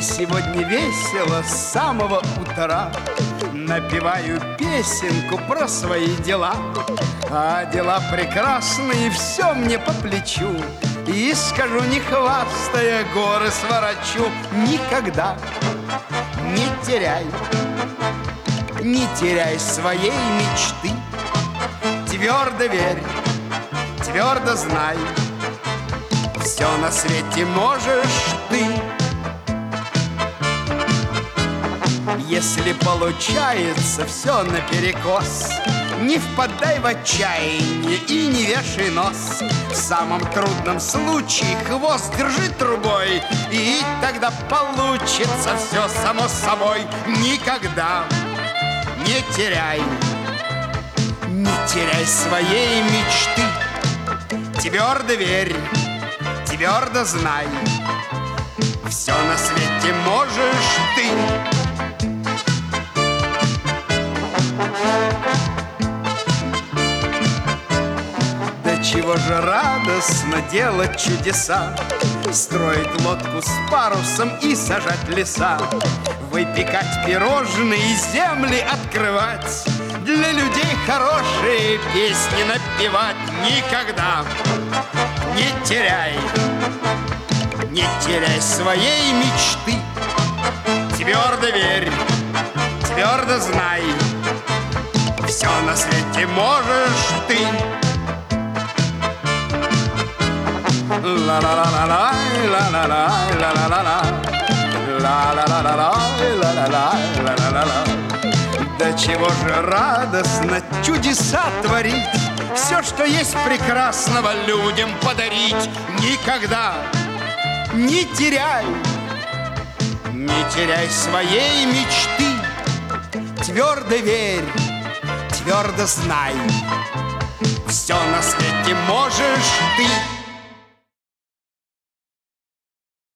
сегодня весело с самого утра. Напеваю песенку про свои дела. А дела прекрасные, все мне по плечу. И скажу, не хвастая, горы сворочу. Никогда не теряй своей мечты. Твердо верь, твердо знай, все на свете можешь ты. Если получается все наперекос, не впадай в отчаяние и не вешай нос. В самом трудном случае хвост держи трубой, и тогда получится все само собой. Никогда не теряй своей мечты. Твердо верь, твердо знай, все на свете можешь ты. Да чего же радостно делать чудеса, строить лодку с парусом и сажать леса, выпекать пирожные, земли открывать, для людей хорошие песни напевать. Никогда не теряй своей мечты. Твердо верь, твердо знай, все на свете можешь ты. Ла-ла-ла-ла-ла, ла-ла-ла, ла-ла-ла-ла, ла-ла-ла-ла, ла-ла-ла-ла. Да чего же радостно чудеса творить, все, что есть прекрасного, людям подарить. Никогда не теряй своей мечты. Твердо верь, твердо знай, все на свете можешь ты.